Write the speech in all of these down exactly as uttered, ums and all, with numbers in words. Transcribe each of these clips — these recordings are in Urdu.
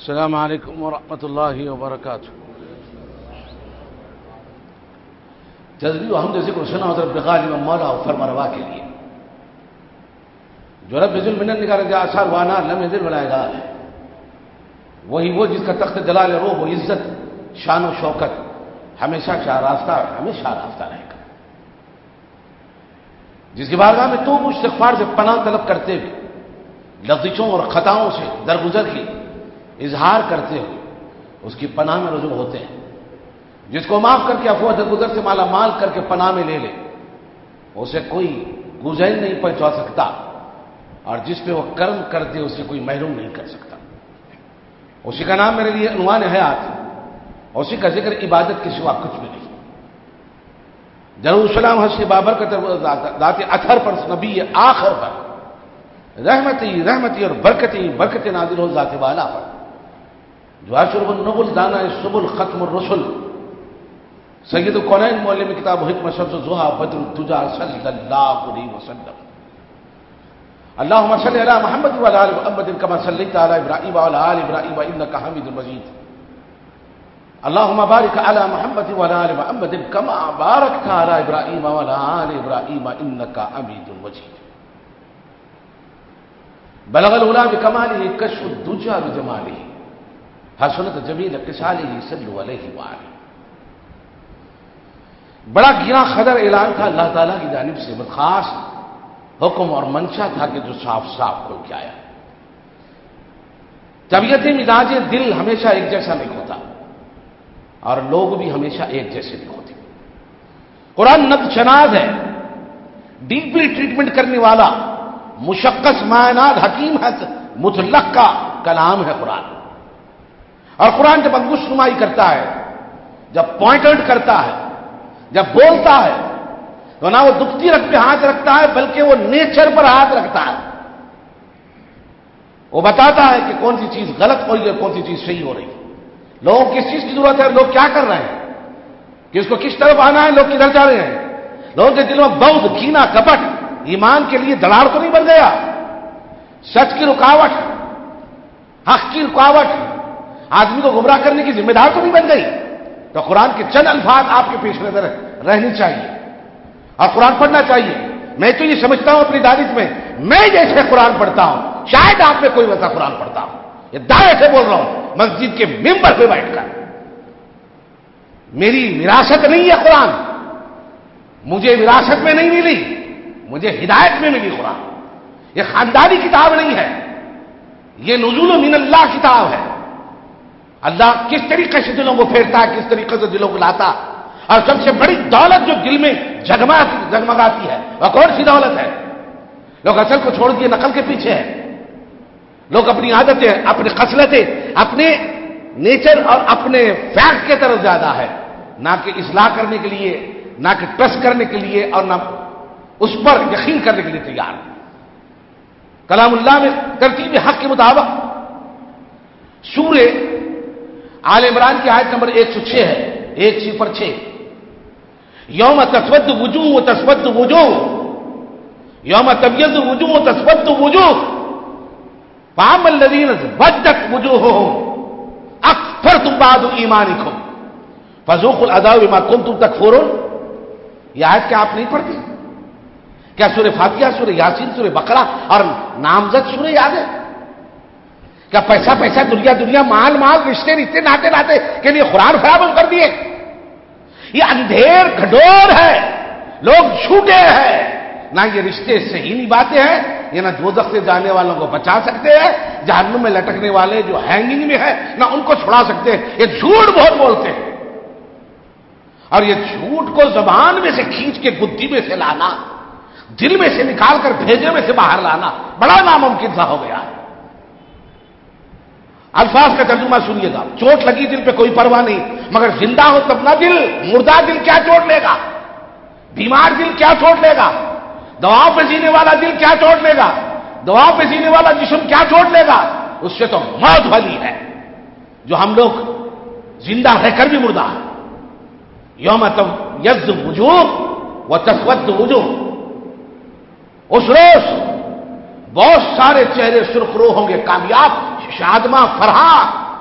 السلام علیکم ورحمۃ اللہ وبرکاتہ. تسبیح و حمد ذکر سنا حضرت غالب مولا و فرما روا کے لیے جو رب ذل منن نگار جا اثر وانا لم یذل ولا یغال ہے، وہی وہ جس کا تخت جلال روب و عزت شان و شوکت ہمیشہ شاہ راستہ ہمیشہ راستہ رہے گا، جس کی بارگاہ میں تو استغفار سے پناہ طلب کرتے ہوئے لغزشوں اور خطاؤں سے درگزر کی اظہار کرتے ہوئے اس کی پناہ میں رجوع ہوتے ہیں، جس کو معاف کر کے افواہ درگزر سے مالا مال کر کے پناہ میں لے لے اسے کوئی گزین نہیں پہنچا سکتا، اور جس پہ وہ کرم کر دے اسے کوئی محروم نہیں کر سکتا. اسی کا نام میرے لیے عنوان حیات، اسی کا ذکر عبادت کے سوا کچھ بھی نہیں. ضرور سلام حسن بابرکت ذات اثر پر نبی آخر پر رحمتی رحمتی اور برکتی برکت نازل ہو ذات والا پر جو اشرب النبل دانا سبل ختم الرسل سید القونین معلم کتاب حکمت شمس الضحیٰ بدر الدجا صلی اللہ علیہ وسلم. اللهم صل علی محمد وعلى ال محمد كما صليت على ابراہیم وعلى ال ابراہیم انك حمید مجید. اللهم بارك على محمد وعلى ال محمد كما باركت على ابراہیم وعلى ال ابراہیم انك حمید مجید. بلغ العلا بکمالہ کشف الدجا بجمالہ حسنت جمیل خصالہ صلوا علیہ وآلہ. بڑا گرا خطر اعلان تھا اللہ تعالیٰ کی جانب سے، خاص حکم اور منشا تھا کہ جو صاف صاف کھل کے آیا. طبیعت مزاج دل ہمیشہ ایک جیسا نہیں ہوتا اور لوگ بھی ہمیشہ ایک جیسے نہیں ہوتے. قرآن نبض شناس ہے، ڈیپلی ٹریٹمنٹ کرنے والا مشخص معنات حکیم ہے، مطلق کا کلام ہے قرآن. اور قرآن جب انگشت نمائی کرتا ہے، جب پوائنٹ آؤٹ کرتا ہے، جب بولتا ہے تو نہ وہ دکھتی رگ پہ ہاتھ رکھتا ہے بلکہ وہ نیچر پر ہاتھ رکھتا ہے. وہ بتاتا ہے کہ کون سی چیز غلط ہو رہی ہے، کون سی چیز صحیح ہو رہی ہے، لوگوں کو کس چیز کی ضرورت ہے، لوگ کیا کر رہے ہیں، کس کو کس طرف آنا ہے، لوگ کدھر جا رہے ہیں. لوگوں کے دلوں میں بغض، کینہ، کپٹ ایمان کے لیے دڑاڑ تو نہیں بن گیا، سچ کی رکاوٹ، حق کی رکاوٹ، آدمی کو گمراہ کرنے کی ذمہ دار تو نہیں بن گئی. تو قرآن کے چند الفاظ آپ کے پیش نظر رہنی چاہیے اور قرآن پڑھنا چاہیے. میں تو یہ سمجھتا ہوں اپنی دانش میں، میں جیسے قرآن پڑھتا ہوں شاید آپ میں کوئی ویسا قرآن پڑھتا ہوں. یہ دعوے سے بول رہا ہوں مسجد کے ممبر پہ بیٹھ کر. میری وراثت نہیں ہے قرآن، مجھے وراثت میں نہیں ملی، مجھے ہدایت میں ملی قرآن. یہ خاندانی کتاب نہیں ہے، یہ نزول من اللہ کتاب ہے. اللہ کس طریقے سے دلوں کو پھیرتا ہے، کس طریقے سے دلوں کو لاتا. اور سب سے بڑی دولت جو دل میں جگمگا جگمگاتی ہے وہ کون سی دولت ہے؟ لوگ اصل کو چھوڑ دیے نقل کے پیچھے ہیں. لوگ اپنی عادتیں، اپنی خصلتیں، اپنے نیچر اور اپنے فیکٹ کی طرف زیادہ ہے، نہ کہ اصلاح کرنے کے لیے، نہ کہ ٹرسٹ کرنے کے لیے، اور نہ اس پر یقین کرنے کے لیے تیار. کلام اللہ میں ترتیب حق کے مطابق سورہ آل عمران کی آیت نمبر ایک سو چھ ہے، ایک صفر چھ. یوم تسود وجوہ و تسود وجوہ، یوم تبیض وجوہ و تسود وجوہ، فاما الذین اسودت وجوہہم اکفرتم بعد ایمانکم فذوقوا العذاب بما کنتم تکفرون. یہ آیت کیا آپ نہیں پڑھتے؟ کیا سورہ فاتحہ، سورہ یاسین، سورہ بقرہ اور نامزد سورہ یاد ہے؟ کیا پیسہ پیسہ، دنیا دنیا، مال مال، رشتے رشتے، ناطے ناطے کے لیے قرآن خراب کر دیے؟ یہ اندھیر گھڈور ہے، لوگ چھوٹے ہیں. نہ یہ رشتے صحیح نبھاتے ہیں، یہ نہ دوزخ سے جانے والوں کو بچا سکتے ہیں، جہنم میں لٹکنے والے جو ہینگنگ میں ہے نہ ان کو چھڑا سکتے ہیں. یہ جھوٹ بہت بولتے ہیں، اور یہ جھوٹ کو زبان میں سے کھینچ کے گدی میں سے لانا، دل میں سے نکال کر بھیجے میں سے باہر لانا بڑا ناممکن سا ہو گیا ہے. الفاظ کا ترجمہ سنیے گا. چوٹ لگی دل پہ کوئی پرواہ نہیں، مگر زندہ ہو تب نہ دل. مردہ دل کیا چوٹ لے گا؟ بیمار دل کیا چوٹ لے گا؟ دواؤں پہ جینے والا دل کیا چوٹ لے گا؟ دواؤں پہ جینے والا جسم کیا چوٹ لے گا؟ اس سے تو موت والی ہے جو ہم لوگ زندہ رہ کر بھی مردہ ہے. یوم تبیض وجوہ و تسود وجوہ، اس روز بہت سارے چہرے سرخ رو ہوں گے، کامیاب، شادماں، فرحاں،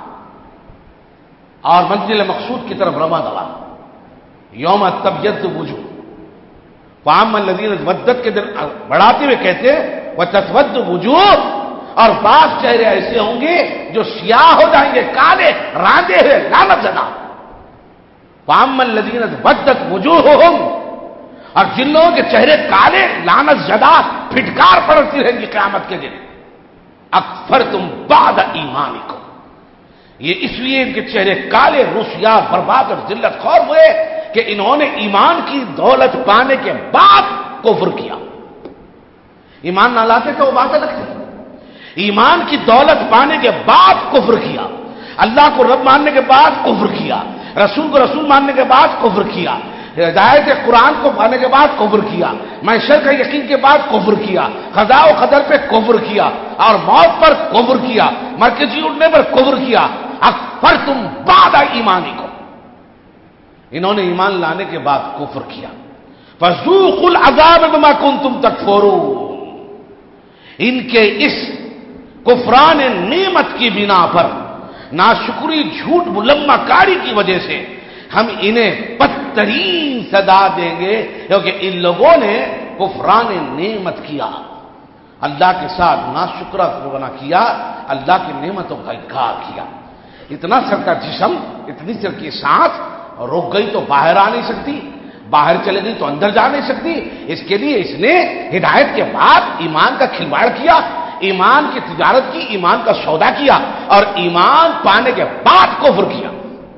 اور منزل مقصود کی طرف رواں دوا. یوم تبیض وجوہ، فاما الذین اسودت کے دن بڑھاتے ہوئے کہتے ہیں وتسود وجوہ، اور بعض چہرے ایسے ہوں گے جو سیاہ ہو جائیں گے، کالے راندے ہوئے لعنت زدہ. فاما الذین اسودت وجوہہم، اور جن لوگوں کے چہرے کالے لعنت زدہ پھٹکار پڑتی رہیں گی قیامت کے دن. اکفرتم بعد ایمانکم، یہ اس لیے ان کے چہرے کالے رسیا برباد اور ذلت خور ہوئے کہ انہوں نے ایمان کی دولت پانے کے بعد کفر کیا. ایمان نہ لاتے تو وہ بات الگ تھی. ایمان کی دولت پانے کے بعد کفر کیا، اللہ کو رب ماننے کے بعد کفر کیا، رسول کو رسول ماننے کے بعد کفر کیا، ہدایت قرآن کو پانے کے بعد کفر کیا، محشر کا یقین کے بعد کفر کیا، قضاء و قدر پہ کفر کیا، اور موت پر کفر کیا، مرکزی اٹھنے پر کفر کیا. اکفرتم بعد ایمانکم، انہوں نے ایمان لانے کے بعد کفر کیا. فذوقوا العذاب بما کنتم تکفرون، ان کے اس کفران نعمت کی بنا پر، ناشکری جھوٹ ملمہ کاری کی وجہ سے ہم انہیں بدترین سزا دیں گے، کیونکہ ان لوگوں نے کفران نعمت کیا، اللہ کے ساتھ ناشکرہ بنا کیا، اللہ کی نعمتوں کا انکار کیا. اتنا سر کا جسم، اتنی سر کی سانس رک گئی تو باہر آ نہیں سکتی، باہر چلے گئی تو اندر جا نہیں سکتی. اس کے لیے اس نے ہدایت کے بعد ایمان کا کھلواڑ کیا، ایمان کی تجارت کی، ایمان کا سودا کیا، اور ایمان پانے کے بعد کفر کیا.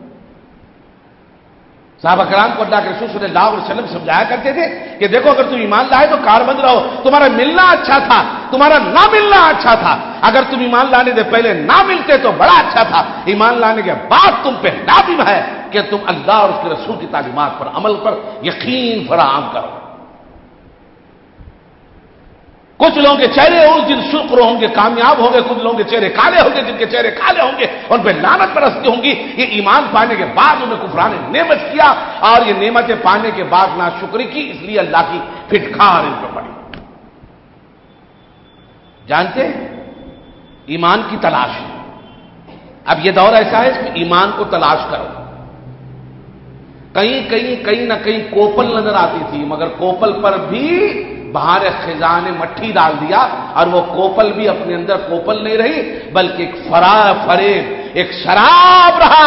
صحابہ کرام کو اللہ کے رسول صلی اللہ علیہ وسلم سمجھایا کرتے تھے کہ دیکھو اگر تم ایمان لائے تو کار بند رہو، تمہارا ملنا اچھا تھا، تمہارا نہ ملنا اچھا تھا. اگر تم ایمان لانے سے پہلے نہ ملتے تو بڑا اچھا تھا، ایمان لانے کے بعد تم پہ لازم ہے کہ تم اللہ اور اس کے رسول کی تعلیمات پر عمل پر یقین فراہم کرو. کچھ لوگوں کے چہرے اس دن شکر ہوں گے، کامیاب ہوں گے، کچھ لوگوں کے چہرے کالے ہوں گے، جن کے چہرے کالے ہوں گے ان پہ لعنت برستی ہوں گی. یہ ایمان پانے کے بعد انہیں کفران نعمت کیا، اور یہ نعمتیں پانے کے بعد ناشکری کی، اس لیے اللہ کی پھٹکار ان پہ پڑی. جانتے ہیں ایمان کی تلاش. اب یہ دور ایسا ہے کہ ایمان کو تلاش کرو. کہیں کہیں کہیں نہ کہیں کوپل نظر آتی تھی، مگر کوپل پر بھی بہار خزاں نے مٹھی ڈال دیا، اور وہ کوپل بھی اپنے اندر کوپل نہیں رہی بلکہ ایک فرار فریب، ایک شراب رہا.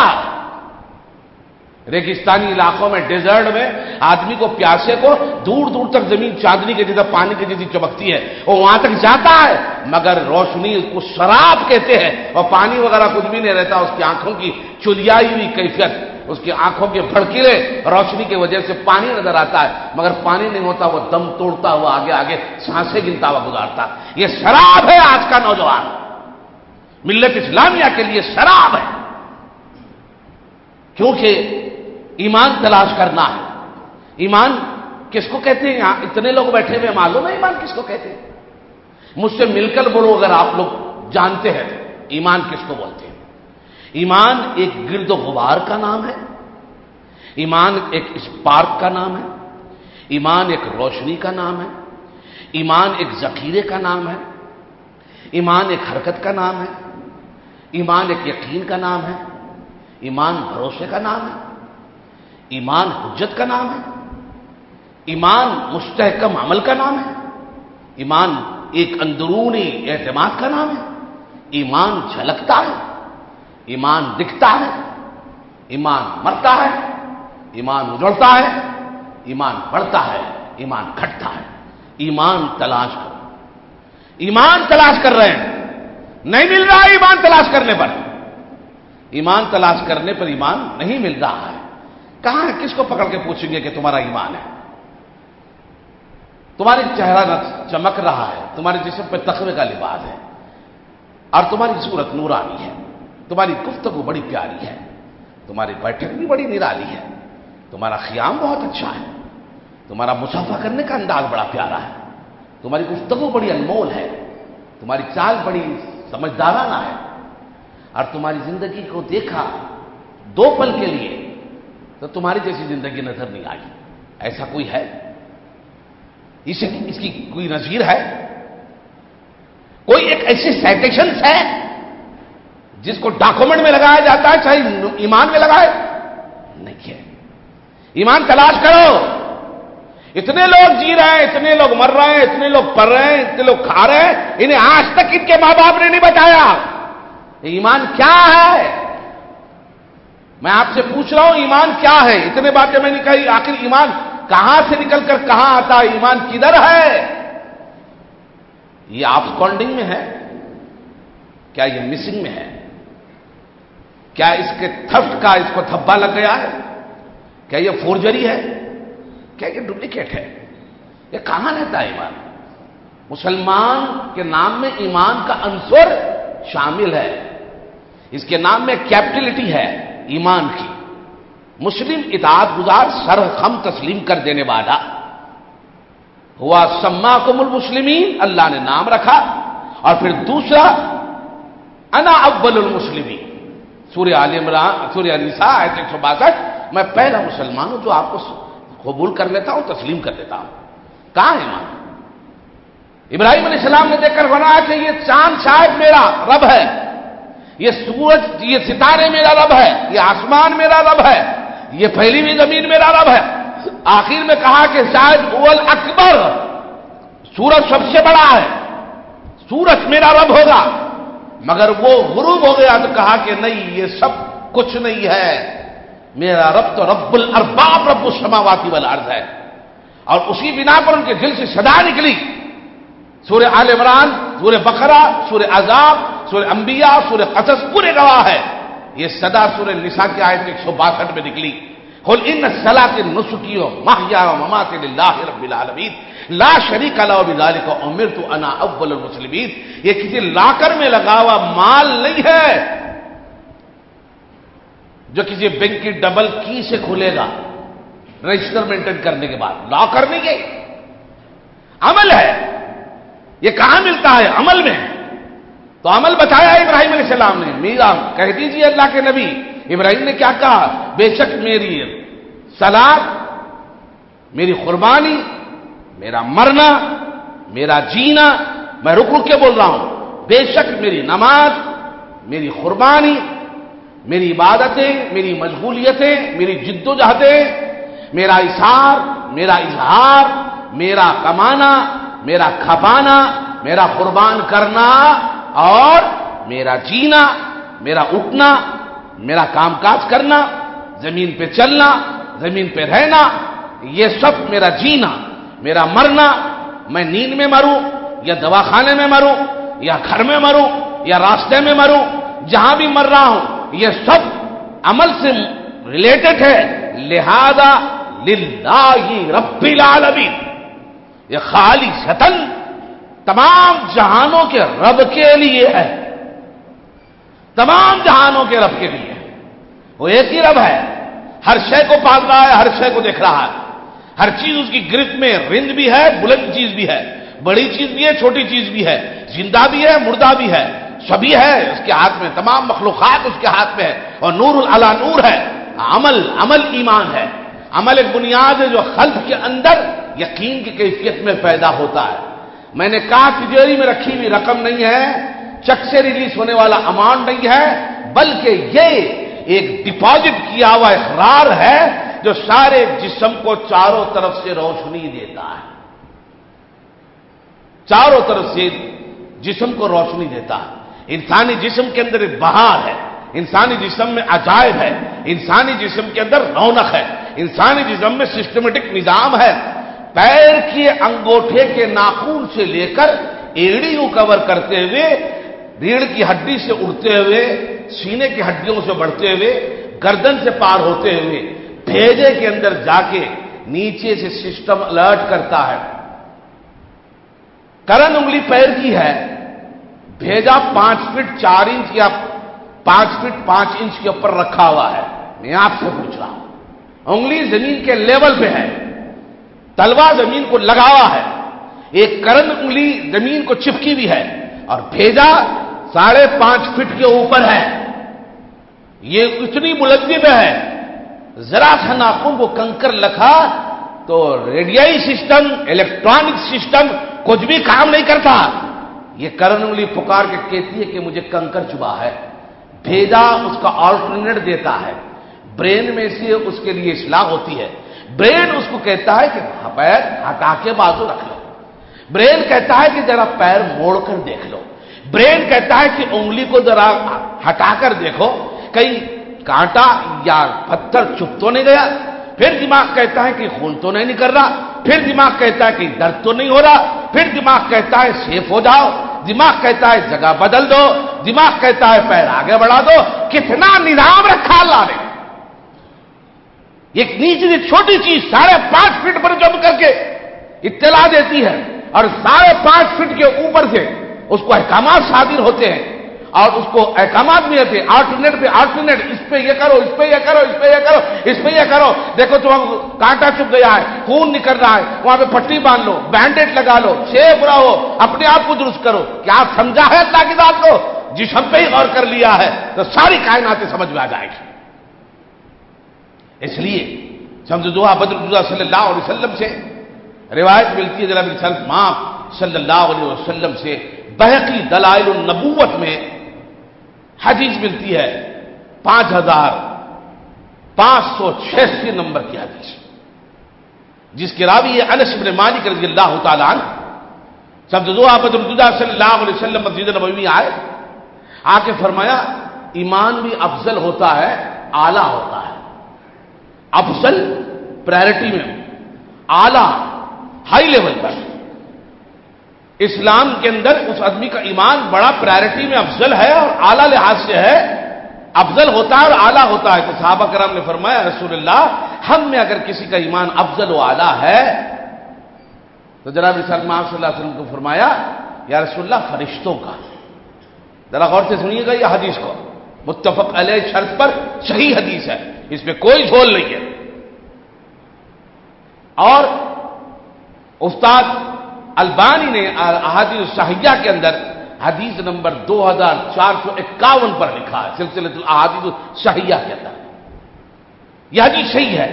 ریگستانی علاقوں میں، ڈیزرٹ میں آدمی کو، پیاسے کو دور دور تک زمین چاندنی کے جیسا پانی کی جیسی چمکتی ہے، وہ وہاں تک جاتا ہے، مگر روشنی اس کو شراب کہتے ہیں، اور پانی وغیرہ کچھ بھی نہیں رہتا. اس کی آنکھوں کی چلیائی ہوئی کیفیت، اس کی آنکھوں کے بھڑکیلے روشنی کی وجہ سے پانی نظر آتا ہے، مگر پانی نہیں ہوتا، وہ دم توڑتا ہوا آگے آگے سانسیں گنتا ہوا گزارتا. یہ شراب ہے آج کا نوجوان، ملت اسلامیہ کے لیے شراب ہے. کیونکہ ایمان تلاش کرنا ہے. ایمان کس کو کہتے ہیں؟ یہاں اتنے لوگ بیٹھے ہوئے، معلوم ہے ایمان کس کو کہتے ہیں؟ مجھ سے مل کر بولو اگر آپ لوگ جانتے ہیں تو ایمان کس کو بولتے ہیں. ایمان ایک گرد و غبار کا نام ہے، ایمان ایک اسپارک کا نام ہے، ایمان ایک روشنی کا نام ہے، ایمان ایک ذخیرے کا نام ہے، ایمان ایک حرکت کا نام ہے، ایمان ایک یقین کا نام ہے، ایمان بھروسے کا نام ہے، ایمان حجت کا نام ہے، ایمان مستحکم عمل کا نام ہے، ایمان ایک اندرونی اعتماد کا نام ہے، ایمان جھلکتا ہے، ایمان دکھتا ہے، ایمان مرتا ہے، ایمان اجڑتا ہے، ایمان بڑھتا ہے، ایمان گھٹتا ہے. ایمان تلاش کرو. ایمان تلاش کر رہے ہیں، نہیں مل رہا ہے. ایمان تلاش کرنے پر ایمان تلاش کرنے پر ایمان نہیں مل رہا ہے. کہاں ہے؟ کس کو پکڑ کے پوچھیں گے کہ تمہارا ایمان ہے؟ تمہاری چہرہ نہ چمک رہا ہے، تمہارے جسم پہ تقوی کا لباس ہے، اور تمہاری صورت نورانی ہے، تمہاری گفتگو بڑی پیاری ہے، تمہاری بیٹھک بھی بڑی نرالی ہے، تمہارا خیام بہت اچھا ہے، تمہارا مصافحہ کرنے کا انداز بڑا پیارا ہے، تمہاری گفتگو بڑی انمول ہے، تمہاری چال بڑی سمجھدارانہ ہے، اور تمہاری زندگی کو دیکھا دو پل کے لیے تو تمہاری جیسی زندگی نظر نہیں آئی. ایسا کوئی ہے؟ اس اس کی کوئی نظیر ہے؟ کوئی ایک ایسی سائٹیشنز ہے جس کو ڈاکومنٹ میں لگایا جاتا ہے چاہے ایمان میں لگائے نہیں ہے. ایمان تلاش کرو. اتنے لوگ جی رہے ہیں, اتنے لوگ مر رہے ہیں, اتنے لوگ پڑھ رہے ہیں, اتنے لوگ کھا رہے ہیں, انہیں آج تک ان کے ماں باپ نے نہیں بتایا ایمان کیا ہے. میں آپ سے پوچھ رہا ہوں ایمان کیا ہے. اتنے باتیں میں نے کہی, آخر ایمان کہاں سے نکل کر کہاں آتا ہے, ایمان کدھر ہے؟ یہ آبسکونڈنگ میں ہے کیا, یہ مسنگ میں ہے کیا, اس کے تھفٹ کا اس کو دھبا لگ گیا ہے کیا, یہ فورجری ہے کیا, یہ ڈپلیکیٹ ہے, یہ کہاں رہتا ہے ایمان؟ مسلمان کے نام میں ایمان کا عنصر شامل ہے, اس کے نام میں کیپٹلٹی ہے ایمان کی. مسلم اطاعت گزار سر خم تسلیم کر دینے والا ہوا سماکم المسلمین, اللہ نے نام رکھا. اور پھر دوسرا انا اول المسلمین, سورہ آل عمران سورہ النساء آیت ایک سو باسٹھ, میں پہلا مسلمان ہوں جو آپ کو قبول کر لیتا ہوں, تسلیم کر لیتا ہوں. کہاں ہے ایمان؟ ابراہیم علیہ السلام نے دیکھ کر بنایا کہ یہ چاند شاید میرا رب ہے, یہ سورج, یہ ستارے میرا رب ہے, یہ آسمان میرا رب ہے, یہ پھیلی ہوئی زمین میرا رب ہے. آخر میں کہا کہ شاید اول اکبر, سورج سب سے بڑا ہے, سورج میرا رب ہوگا. مگر وہ غروب ہو گیا تو کہا کہ نہیں, یہ سب کچھ نہیں ہے, میرا رب تو رب الارباب رب السماوات والارض ہے. اور اسی بنا پر ان کے دل سے صدا نکلی. سورہ آل عمران, سورہ بقرہ, سورہ عذاب, سورہ انبیاء, سورہ قصص پورے گواہ ہے. یہ صدا سورہ نساء کی آیت ایک سو باسٹھ میں نکلی. قل ان صلاتی نسکی و محیا و مماتی للہ رب العالمین لا شریک لہ وبذلک امرت انا اول المسلمین. یہ کسی لاکر میں لگا ہوا مال نہیں ہے جو کسی بینک کی ڈبل کی سے کھلے گا رجسٹر مینٹین کرنے کے بعد. لاکر نہیں ہے, عمل ہے. یہ کہاں ملتا ہے؟ عمل میں. تو عمل بتایا ابراہیم علیہ السلام نے. میرا کہہ دیجیے اللہ کے نبی ابراہیم نے کیا کہا, بے شک میری صلاۃ, میری قربانی, میرا مرنا, میرا جینا, میں رک رک کے بول رہا ہوں, بے شک میری نماز, میری قربانی, میری عبادتیں, میری مشغولیتیں, میری جد و جہدیں, میرا اثار, میرا اظہار, میرا کمانا, میرا کھپانا, میرا قربان کرنا, اور میرا جینا, میرا اٹھنا, میرا کام کاج کرنا, زمین پہ چلنا, زمین پہ رہنا, یہ سب میرا جینا, میرا مرنا, میں نیند میں مروں یا دواخانے میں مروں یا گھر میں مروں یا راستے میں مروں, جہاں بھی مر رہا ہوں, یہ سب عمل سے ریلیٹڈ ہے. لہذا للہ رب العالمین, یہ خالصتاً تمام جہانوں کے رب کے لیے ہے, تمام جہانوں کے رب کے لیے. وہ ایک ہی رب ہے, ہر شے کو پال رہا ہے, ہر شے کو دیکھ رہا ہے, ہر چیز اس کی گرفت میں, رند بھی ہے, بلند چیز بھی ہے, بڑی چیز بھی ہے, چھوٹی چیز بھی ہے, زندہ بھی ہے, مردہ بھی ہے, سبھی ہے اس کے ہاتھ میں, تمام مخلوقات اس کے ہاتھ میں ہے, اور نور علی نور ہے. عمل عمل ایمان ہے. عمل ایک بنیاد ہے جو قلب کے اندر یقین کی کیفیت میں پیدا ہوتا ہے. میں نے کہا تجاری میں رکھی ہوئی رقم نہیں ہے, چیک سے ریلیز ہونے والا اماؤنٹ نہیں ہے, بلکہ یہ ایک ڈپازٹ کیا ہوا اقرار ہے جو سارے جسم کو چاروں طرف سے روشنی دیتا ہے, چاروں طرف سے جسم کو روشنی دیتا ہے. انسانی جسم کے اندر ایک بہار ہے, انسانی جسم میں عجائب ہے, انسانی جسم کے اندر رونق ہے, انسانی جسم میں سسٹمیٹک نظام ہے. پیر کے انگوٹھے کے ناخن سے لے کر ایڑی کو کور کرتے ہوئے, ریڑھ کی ہڈی سے اڑتے ہوئے, سینے کی ہڈیوں سے بڑھتے ہوئے, گردن سے پار ہوتے ہوئے, بھیجے کے اندر جا کے نیچے سے سسٹم الرٹ کرتا ہے. کرن انگلی پیر کی ہے, بھیجا پانچ فٹ چار انچ یا پانچ فٹ پانچ انچ کے اوپر رکھا ہوا ہے. میں آپ سے پوچھ رہا ہوں, انگلی زمین کے لیول پہ ہے, تلوا زمین کو لگا ہوا ہے, ایک کرن انگلی زمین کو چپکی بھی ہے, اور بھیجا ساڑھے پانچ فٹ کے اوپر ہے. یہ اتنی بلندی پہ ہے, ذرا سا ناخن کو کنکر لکھا تو ریڈیائی سسٹم, الیکٹرانک سسٹم کچھ بھی کام نہیں کرتا. یہ کرن انگلی پکار کے کہتی ہے کہ مجھے کنکر چبھا ہے, بھیجا اس کا آلٹرنیٹ دیتا ہے، برین میں سے اس کے لیے اصلاح ہوتی ہے، برین اس کو کہتا ہے کہ پیر ہٹا کے بازو رکھ لو، برین کہتا ہے کہ ذرا پیر موڑ کر دیکھ لو، برین کہتا ہے کہ انگلی کو ذرا ہٹا کر دیکھو کہیں کانٹا یا پتھر چپ تو نہیں گیا، پھر دماغ کہتا ہے کہ خون تو نہیں نکل رہا، پھر دماغ کہتا ہے کہ درد تو نہیں ہو رہا، پھر دماغ کہتا ہے سیف ہو جاؤ، دماغ کہتا ہے جگہ بدل دو، دماغ کہتا ہے پیر آگے بڑھا دو۔ کتنا نظام رکھا اللہ نے! ایک نیچے چھوٹی چیز ساڑھے پانچ فٹ پر جم کر کے اطلاع دیتی ہے، اور ساڑھے پانچ فٹ کے اوپر سے اس کو احکامات صادر ہوتے ہیں، اور اس کو احکامات بھی ہوتے ہیں، آلٹرنیٹ پہ آلٹرنیٹ، اس پہ یہ کرو، اس پہ یہ کرو، اس پہ یہ کرو، اس پہ یہ کرو، دیکھو تم کانٹا چپ گیا ہے، خون نکل رہا ہے، وہاں پہ پٹی باندھ لو، بینڈیج لگا لو، سیف رہو، اپنے آپ کو درست کرو۔ کیا آپ سمجھا ہے اللہ کی ذات کو؟ جسم پہ ہی غور کر لیا ہے تو ساری کائناتیں سمجھ میں آ جائے گی۔ اس لیے سمجھو بدر صلی اللہ علیہ وسلم سے روایت ملتی ہے، جناب سلمان صلی اللہ علیہ وسلم سے بہقی دلائل النبوت میں حدیث ملتی ہے، پانچ ہزار پانچ سو چھیاسی نمبر کی حدیث، جس کے راوی ہے انس بن مالک رضی اللہ تعالیٰ عنہ۔ سمجھو بدر صلی اللہ علیہ وسلم مسجد نبوی آئے، آ کے فرمایا ایمان بھی افضل ہوتا ہے، اعلیٰ ہوتا ہے، افضل پرائرٹی میں، اعلیٰ ہائی لیول پر، اسلام کے اندر اس آدمی کا ایمان بڑا پرائرٹی میں افضل ہے اور اعلیٰ لحاظ سے ہے، افضل ہوتا ہے اور اعلیٰ ہوتا ہے۔ تو صحابہ کرام نے فرمایا رسول اللہ ہم میں اگر کسی کا ایمان افضل و اعلیٰ ہے تو جناب سلمان صلی اللہ علیہ وسلم کو فرمایا یا رسول اللہ فرشتوں کا۔ ذرا غور سے سنیے گا یہ حدیث کو، متفق علیہ شرط پر صحیح حدیث ہے، اس میں کوئی جھول نہیں ہے۔ اور استاد البانی نے احادیث الصحیحہ کے اندر حدیث نمبر دو ہزار چار سو اکاون پر لکھا ہے، سلسلۃ الاحادیث الصحیحہ کے اندر یہ حدیث صحیح ہے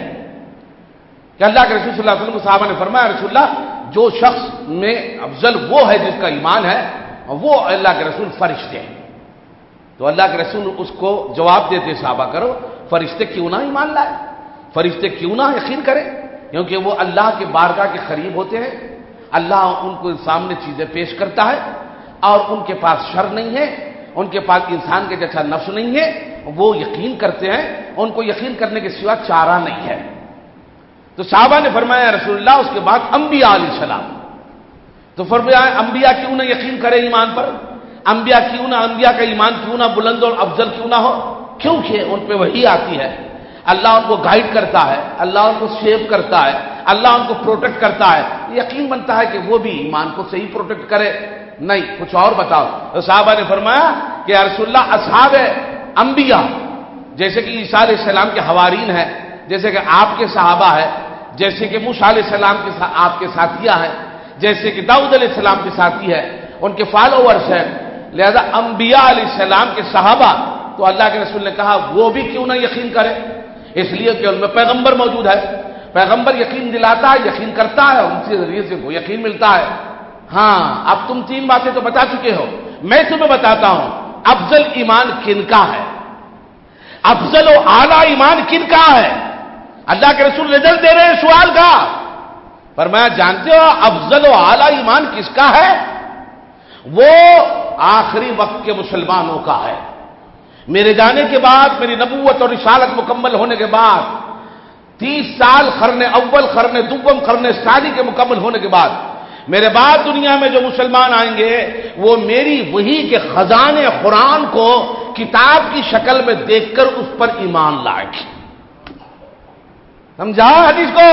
کہ اللہ کے رسول صلی اللہ علیہ وسلم صحابہ نے فرمایا رسول اللہ جو شخص میں افضل وہ ہے جس کا ایمان ہے، وہ اللہ کے رسول فرشتے ہیں۔ تو اللہ کے رسول اس کو جواب دیتے صحابہ کرو فرشتے کیوں نہ ایمان لائے، فرشتے کیوں نہ یقین کریں، کیونکہ وہ اللہ کے بارگاہ کے قریب ہوتے ہیں، اللہ ان کو سامنے چیزیں پیش کرتا ہے اور ان کے پاس شر نہیں ہے، ان کے پاس انسان کے جیسا نفس نہیں ہے، وہ یقین کرتے ہیں، ان کو یقین کرنے کے سوا چارہ نہیں ہے۔ تو صحابہ نے فرمایا رسول اللہ اس کے بعد انبیاء علیہ السلام، تو فرمایا انبیاء کیوں نہ یقین کرے ایمان پر، انبیاء کیوں نہ، انبیاء کا ایمان کیوں نہ بلند اور افضل کیوں نہ ہو، کیونکہ ان پہ وحی آتی ہے، اللہ ان کو گائیڈ کرتا ہے، اللہ ان کو سیو کرتا ہے، اللہ ان کو پروٹیکٹ کرتا ہے، یقین بنتا ہے کہ وہ بھی ایمان کو صحیح پروٹیکٹ کرے۔ نہیں کچھ اور بتاؤ۔ تو صحابہ نے فرمایا کہ یا رسول اللہ اصحاب انبیاء جیسے کہ عیسیٰ علیہ السلام کے حوارین ہیں، جیسے کہ آپ کے صحابہ ہیں، جیسے کہ موسیٰ علیہ السلام کے آپ کے ساتھیاں ہیں، جیسے کہ داؤد علیہ السلام کے ساتھی ہیں، ان کے فالوورز ہیں، لہذا انبیاء علیہ السلام کے صحابہ، تو اللہ کے رسول نے کہا وہ بھی کیوں نہ یقین کرے، اس لیے کہ ان میں پیغمبر موجود ہے، پیغمبر یقین دلاتا ہے، یقین کرتا ہے، ان کے ذریعے سے وہ یقین ملتا ہے۔ ہاں اب تم تین باتیں تو بتا چکے ہو، میں تمہیں بتاتا ہوں افضل ایمان کن کا ہے، افضل و اعلیٰ ایمان کن کا ہے۔ اللہ کے رسول رزلٹ دے رہے ہیں سوال کا، فرمایا جانتے ہو افضل و اعلیٰ ایمان کس کا ہے؟ وہ آخری وقت کے مسلمانوں کا ہے۔ میرے جانے کے بعد، میری نبوت اور رسالت مکمل ہونے کے بعد، تیس سال قرن اول، قرن دوم، قرن ثانی کے مکمل ہونے کے بعد میرے بعد دنیا میں جو مسلمان آئیں گے وہ میری وحی کے خزانے قرآن کو کتاب کی شکل میں دیکھ کر اس پر ایمان لائیں گے۔ سمجھا حدیث کو؟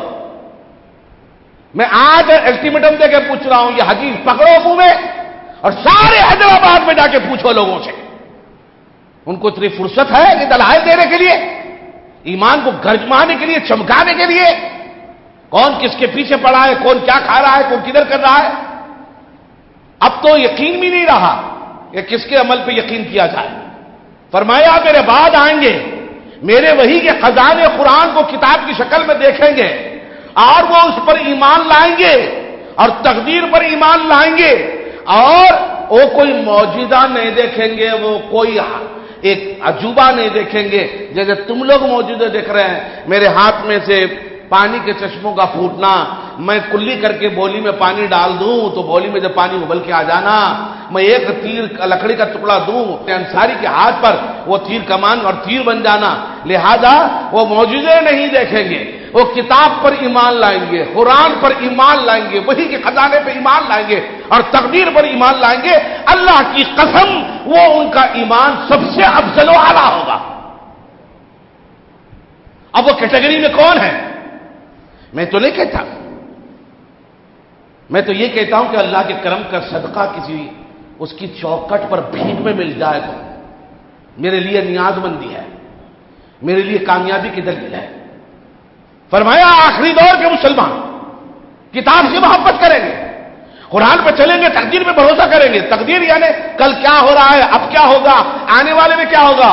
میں آج الٹیمیٹم دے کے پوچھ رہا ہوں، یہ حدیث پکڑو منہ میں اور سارے حیدرآباد میں جا کے پوچھو لوگوں سے، ان کو اتنی فرصت ہے یہ دلائل دینے کے لیے، ایمان کو گرجمانے کے لیے، چمکانے کے لیے، کون کس کے پیچھے پڑا ہے، کون کیا کھا رہا ہے، کون کدھر کر رہا ہے۔ اب تو یقین بھی نہیں رہا کہ کس کے عمل پہ یقین کیا جائے۔ فرمایا میرے بعد آئیں گے، میرے وحی کے خزانے قرآن کو کتاب کی شکل میں دیکھیں گے اور وہ اس پر ایمان لائیں گے اور تقدیر پر ایمان لائیں گے، اور وہ کوئی معجزہ نہیں دیکھیں گے، وہ کوئی ایک عجوبہ نہیں دیکھیں گے جیسے تم لوگ موجود دیکھ رہے ہیں. میرے ہاتھ میں سے پانی کے چشموں کا پھوٹنا، میں کلی کر کے بولی میں پانی ڈال دوں تو بولی میں جب پانی ابل کے آ جانا، میں ایک تیر لکڑی کا ٹکڑا دوں انصاری کے ہاتھ پر وہ تیر کمان اور تیر بن جانا. لہذا وہ معجزے نہیں دیکھیں گے، وہ کتاب پر ایمان لائیں گے، قرآن پر ایمان لائیں گے، وحی کے خزانے پر ایمان لائیں گے اور تقدیر پر ایمان لائیں گے. اللہ کی قسم وہ ان کا ایمان سب سے افضل و اعلیٰ ہوگا. اب وہ کیٹیگری میں کون ہے؟ میں تو نہیں کہتا، میں تو یہ کہتا ہوں کہ اللہ کے کرم کا صدقہ کسی اس کی چوکٹ پر بھیک میں مل جائے تو میرے لیے نیاز مندی ہے، میرے لیے کامیابی کی دلیل ہے. فرمایا آخری دور کے مسلمان کتاب سے محبت کریں گے، قرآن پہ چلیں گے، تقدیر پہ بھروسہ کریں گے. تقدیر یعنی کل کیا ہو رہا ہے، اب کیا ہوگا، آنے والے میں کیا ہوگا،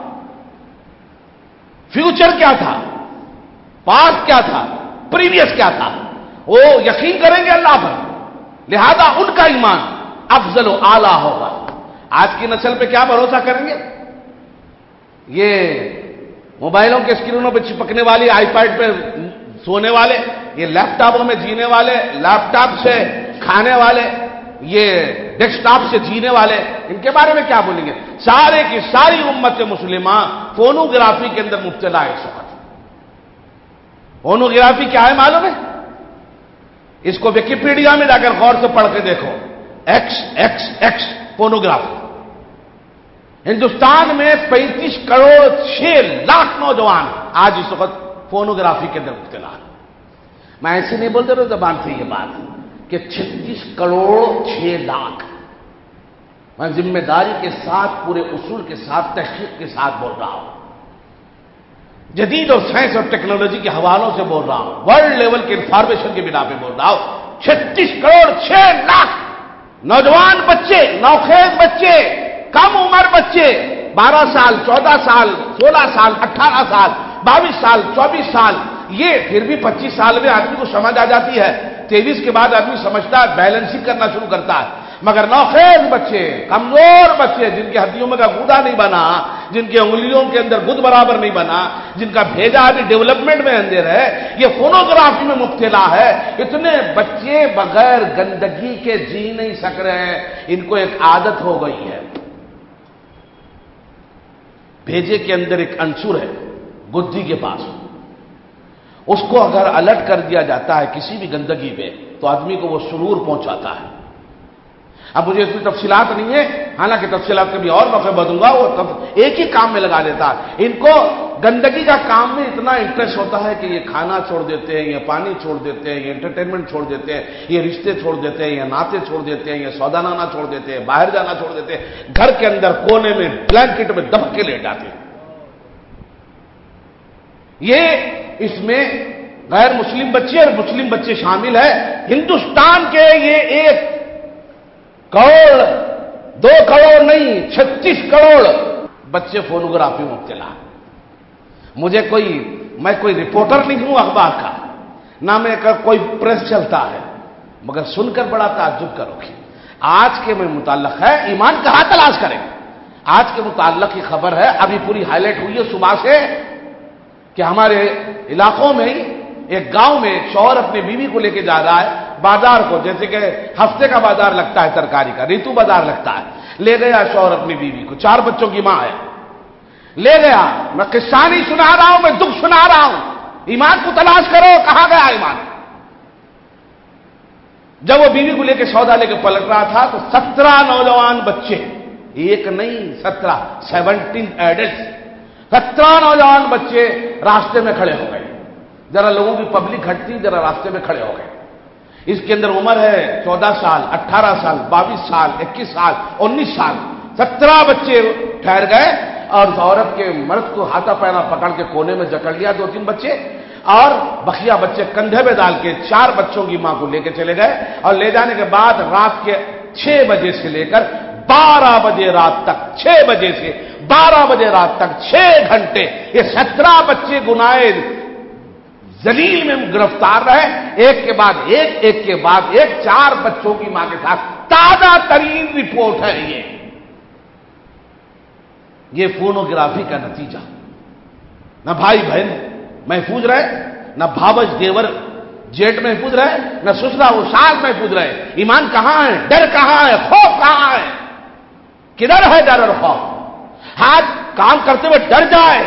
فیوچر کیا تھا، پاسٹ کیا تھا، پریویس کیا تھا، وہ یقین کریں گے اللہ پر. لہذا ان کا ایمان افضل و اعلیٰ ہوگا. آج کی نسل پہ کیا بھروسہ کریں گے؟ یہ موبائلوں کے اسکرینوں پہ چپکنے والی، آئی پیڈ پہ سونے والے، یہ لیپ ٹاپوں میں جینے والے، لیپ ٹاپ سے کھانے والے، یہ ڈیسک ٹاپ سے جینے والے، ان کے بارے میں کیا بولیں گے؟ سارے کی ساری امت مسلمہ فونوگرافی کے اندر مبتلا ہے اس وقت. فونوگرافی کیا ہے معلوم ہے؟ اس کو ویکیپیڈیا میں جا کر غور سے پڑھ کے دیکھو. X X X phonography. Hindustan میں پینتیس کروڑ چھ لاکھ نوجوان آج اس وقت فونوگرافی کے اندر مبتلا ہے. میں ایسے نہیں بولتے رہا زبان سے یہ بات کہ چھتیس کروڑ چھ لاکھ. میں ذمہ داری کے ساتھ، پورے اصول کے ساتھ، تحقیق کے ساتھ بول رہا ہوں، جدید اور سائنس اور ٹیکنالوجی کے حوالوں سے بول رہا ہوں، ورلڈ لیول کے انفارمیشن کی بنا پہ بول رہا ہوں. چھتیس کروڑ چھ لاکھ نوجوان بچے، نوخیز بچے، کم عمر بچے، بارہ سال، چودہ سال، سولہ سال، اٹھارہ سال، بائیس سال، چوبیس سال، یہ پھر بھی پچیس سال میں آدمی کو سمجھ آ جاتی ہے. تیئیس کے بعد آدمی سمجھتا ہے، بیلنسنگ کرنا شروع کرتا ہے. مگر نوخیز بچے، کمزور بچے، جن کی ہڈیوں میں کا گودا نہیں بنا، جن کی انگلیوں کے اندر گد برابر نہیں بنا، جن کا بھیجا ابھی ڈیولپمنٹ میں اندر ہے، یہ فونوگرافی میں مبتلا ہے. اتنے بچے بغیر گندگی کے جی نہیں سک رہے ہیں. ان کو ایک عادت ہو گئی ہے. بھیجے کے اندر ایک عنصر ہے گدی کے پاس، اس کو اگر الٹ کر دیا جاتا ہے کسی بھی گندگی پہ تو آدمی کو وہ سرور پہنچاتا ہے. اب مجھے اس میں تفصیلات نہیں ہے، حالانکہ تفصیلات کبھی اور موقع بدوں گا. وہ ایک ہی کام میں لگا دیتا ہے. ان کو گندگی کا کام میں اتنا انٹرسٹ ہوتا ہے کہ یہ کھانا چھوڑ دیتے ہیں، یہ پانی چھوڑ دیتے ہیں، یہ انٹرٹینمنٹ چھوڑ دیتے ہیں، یہ رشتے چھوڑ دیتے ہیں، یہ ناطے چھوڑ دیتے ہیں، یہ سودا لانا چھوڑ دیتے ہیں، باہر جانا چھوڑ دیتے ہیں، گھر کے اندر کونے میں بلینکٹ میں دب کے لیٹ جاتے ہیں. یہ اس میں غیر مسلم بچے اور مسلم بچے شامل ہیں. ہندوستان کے یہ ایک کروڑ، دو کروڑ نہیں، چھتیس کروڑ بچے فونوگرافی میں مبتلا. مجھے کوئی، میں کوئی رپورٹر نہیں ہوں اخبار کا، نہ میں کوئی پریس چلتا ہے، مگر سن کر بڑا تعجب کرو گی. آج کے میں متعلق ہے، ایمان کہاں تلاش کریں. آج کے متعلق کی خبر ہے، ابھی پوری ہائی لائٹ ہوئی ہے صبح سے، کہ ہمارے علاقوں میں ہی ایک گاؤں میں ایک شوہر اپنی بیوی کو لے کے جا رہا ہے بازار کو، جیسے کہ ہفتے کا بازار لگتا ہے ترکاری کا، ریتو بازار لگتا ہے. لے گیا شوہر اپنی بیوی کو، چار بچوں کی ماں ہے، لے گیا. میں قصہ نہیں سنا رہا ہوں، میں دکھ سنا رہا ہوں. ایمان کو تلاش کرو، کہاں گیا ایمان. جب وہ بیوی کو لے کے سودا لے کے پلٹ رہا تھا تو سترہ نوجوان بچے، ایک نہیں سترہ، سیونٹین ایڈلٹس، سترہ نوجوان بچے راستے میں کھڑے ہو گئے. ذرا لوگوں کی پبلک ہٹتی، ذرا راستے میں کھڑے ہو گئے. اس کے اندر عمر ہے چودہ سال، اٹھارہ سال، بائیس سال، اکیس سال، انیس سال. سترہ بچے ٹھہر گئے اور عورت کے مرد کو ہاتھا پینا پکڑ کے کونے میں جکڑ لیا دو تین بچے، اور بقیہ بچے کندھے میں ڈال کے چار بچوں کی ماں کو لے کے چلے گئے. اور لے جانے کے بعد رات کے چھ بجے سے لے کر بارہ بجے رات تک، چھ بجے سے بارہ بجے رات تک چھ گھنٹے یہ سترہ بچے گنائے ذلیل میں گرفتار رہے، ایک کے بعد ایک، ایک کے بعد ایک، چار بچوں کی ماں کے ساتھ. تازہ ترین رپورٹ ہے یہ. یہ فونوگرافی کا نتیجہ. نہ بھائی بہن محفوظ رہے، نہ بھاوج دیور جیٹ محفوظ رہے، نہ سسرا وہ ساس محفوظ رہے. ایمان کہاں ہے؟ ڈر کہاں ہے؟ خوف کہاں ہے؟ کدھر ہے ڈر اور خوف؟ ہاتھ کام کرتے ہوئے ڈر جائے.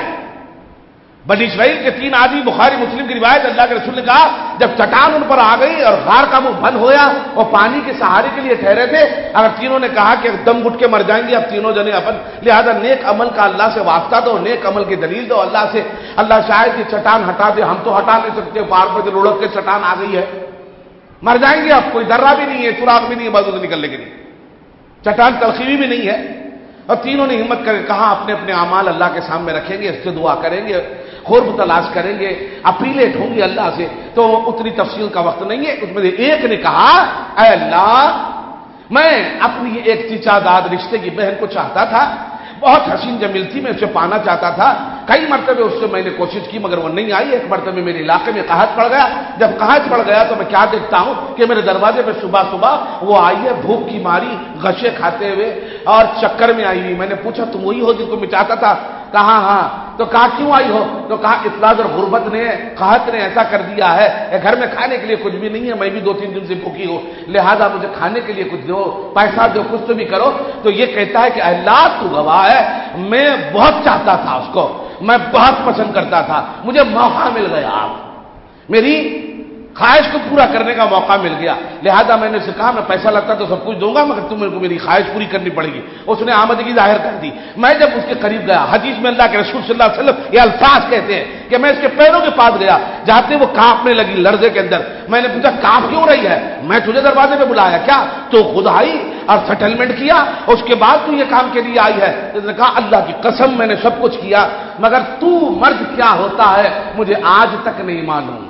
بنی اسرائیل کے تین آدمی، بخاری مسلم کی روایت، اللہ کے رسول نے کہا جب چٹان ان پر آ گئی اور غار کا منہ بند ہوا اور پانی کے سہارے کے لیے ٹھہرے تھے، اگر تینوں نے کہا کہ دم گھٹ کے مر جائیں گے اب تینوں جنے اپن، لہذا نیک عمل کا اللہ سے واسطہ دو، نیک عمل کی دلیل دو اللہ سے. اللہ شاید یہ چٹان ہٹا دے، ہم تو ہٹا نہیں سکتے، پار پر جو لڑک کے چٹان آ گئی ہے، مر جائیں گے اب، کوئی درہ بھی نہیں ہے، سراغ بھی نہیں ہے بازو سے نکلنے کے لیے، چٹان تلخیوی بھی نہیں ہے. اور تینوں نے ہمت کر کے کہا اپنے اپنے اعمال اللہ کے سامنے رکھیں گے، اس سے دعا کریں گے، قرب تلاش کریں گے، اپیلیں ڈھونگی گے اللہ سے. تو اتنی تفصیل کا وقت نہیں ہے. اس میں ایک نے کہا اے اللہ، میں اپنی ایک چچا داد رشتے کی بہن کو چاہتا تھا، بہت حسین جمیل تھی، میں اسے پانا چاہتا تھا. کئی مرتبہ اس سے میں نے کوشش کی مگر وہ نہیں آئی. ایک مرتبہ میرے علاقے میں قحط پڑ گیا. جب قحط پڑ گیا تو میں کیا دیکھتا ہوں کہ میرے دروازے پہ صبح صبح وہ آئی ہے، بھوک کی ماری، غشے کھاتے ہوئے اور چکر میں آئی ہوئی. میں نے پوچھا تم وہی ہو جن کو میں چاہتا تھا؟ کہا ہاں. تو کہا کیوں آئی ہو؟ تو کہا افلاس اور غربت نے، قحط نے ایسا کر دیا ہے، گھر میں کھانے کے لیے کچھ بھی نہیں ہے، میں بھی دو تین دن سے بھوکی ہوں، لہذا مجھے کھانے کے لیے کچھ دو، پیسہ دو، کچھ تو بھی کرو. تو یہ کہتا ہے کہ اللہ تو گواہ ہے، میں بہت چاہتا تھا اس کو، میں بہت پسند کرتا تھا، مجھے موقع مل گیا، آپ میری خواہش کو پورا کرنے کا موقع مل گیا، لہذا میں نے اسے کہا میں پیسہ لگتا تو سب کچھ دوں گا مگر تم میرے کو میری خواہش پوری کرنی پڑے گی. اس نے آمدگی ظاہر کر دی. میں جب اس کے قریب گیا، حدیث میں اللہ کے رسول صلی اللہ علیہ وسلم یہ الفاظ کہتے ہیں کہ میں اس کے پیروں کے پاس گیا، جاتے وہ کانپنے لگی لرزے کے اندر. میں نے پوچھا کانپ کیوں رہی ہے؟ میں تجھے دروازے پہ بلایا کیا تو خود آئی اور سیٹلمنٹ کیا، اس کے بعد تو یہ کام کے لیے آئی ہے؟ اس نے کہا اللہ کی قسم میں نے سب کچھ کیا مگر تو مرد کیا ہوتا ہے مجھے آج تک نہیں معلوم،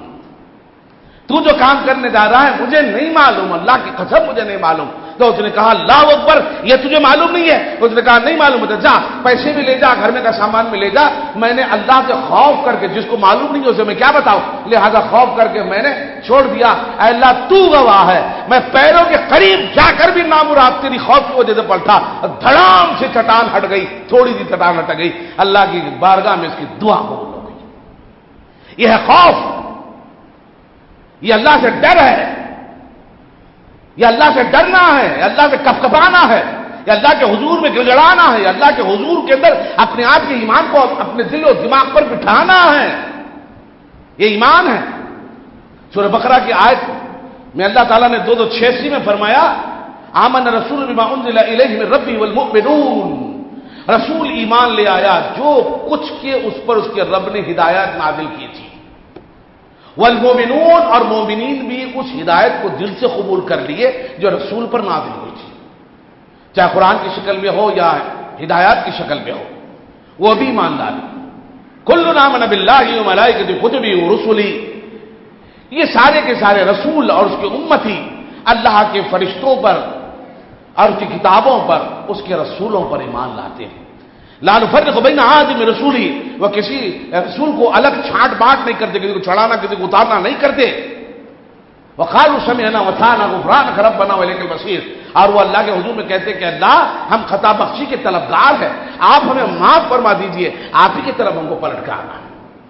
تو جو کام کرنے جا رہا ہے مجھے نہیں معلوم، اللہ کی قسم مجھے نہیں معلوم. تو اس نے کہا اللہ اکبر، یہ تجھے معلوم نہیں ہے؟ اس نے کہا نہیں معلوم ہے. جا پیسے بھی لے جا، گھر میں کا سامان بھی لے جا. میں نے اللہ سے خوف کر کے، جس کو معلوم نہیں ہے اسے میں کیا بتاؤں، لہذا خوف کر کے میں نے چھوڑ دیا. اے اللہ تو گواہ ہے، میں پیروں کے قریب جا کر بھی نامراد تیری خوف کی وجہ سے پلٹا، دھڑام سے چٹان ہٹ گئی، تھوڑی سی چٹان ہٹ گئی. اللہ کی بارگاہ میں اس کی دعا قبول ہو گئی. یہ ہے خوف، یہ اللہ سے ڈر ہے، یہ اللہ سے ڈرنا ہے، یہ اللہ سے کپکپانا ہے، یہ اللہ کے حضور میں گڑگڑانا ہے، یہ اللہ کے حضور کے اندر اپنے آپ کے ایمان کو اپنے دل و دماغ پر بٹھانا ہے. یہ ایمان ہے. سورہ بقرہ کی آیت میں اللہ تعالیٰ نے دو دو چھیاسی میں فرمایا آمن رسول بما انزل الیہ من ربی والمؤمنون، رسول ایمان لے آیا جو کچھ کے اس پر اس کے رب نے ہدایت نازل کی تھی. والمومنون، اور مومنین بھی اس ہدایت کو دل سے قبول کر لیے جو رسول پر نازل ہوئی تھی، چاہے قرآن کی شکل میں ہو یا ہدایات کی شکل میں ہو، وہ بھی ایماندار. کل آمن باللہ وملائکتہ وکتبہ ورسلہ، یہ سارے کے سارے رسول اور اس کے امتی اللہ کے فرشتوں پر اور اس کی کتابوں پر، اس کے رسولوں پر ایمان لاتے ہیں. لا نفرق بین احد من رسولہ، وہ کسی رسول کو الگ چھانٹ بانٹ نہیں کرتے، کسی کو چڑھانا کسی کو اتارنا نہیں کرتے. وقالوا سمعنا وأطعنا غفرانک ربنا وإلیک المصیر، اور وہ اللہ کے حضور میں کہتے کہ اللہ ہم خطا بخشی کے طلبگار ہیں، آپ ہمیں معاف فرما دیجئے، آپ ہی کی طرف ہم کو پلٹ کر آنا.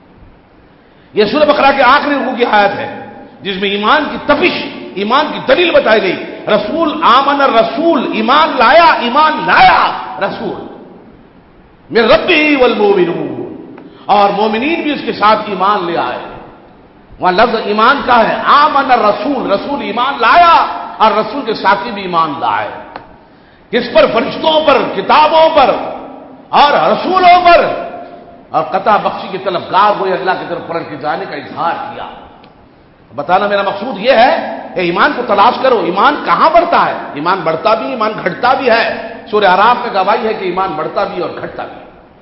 یہ سورہ بقرہ کے آخری رکوع کی آیت ہے جس میں ایمان کی تپش، ایمان کی دلیل بتائی گئی. رسول آمن الرسول، ایمان لایا، ایمان لایا رسول من ربی والمؤمنون، اور مومنین بھی اس کے ساتھ ایمان لے آئے. وہاں لفظ ایمان کا ہے آمن الرسول، رسول ایمان لایا اور رسول کے ساتھی بھی ایمان لائے. کس پر؟ فرشتوں پر، کتابوں پر اور رسولوں پر، اور قطع بخشی کے طلبگار ہوئے، اللہ کی طرف پلٹ کے جانے کا اظہار کیا. بتانا میرا مقصود یہ ہے کہ ایمان کو تلاش کرو. ایمان کہاں بڑھتا ہے؟ ایمان بڑھتا بھی، ایمان گھٹتا بھی ہے. سورہ اعراف میں گواہی ہے کہ ایمان بڑھتا بھی اور گھٹتا بھی.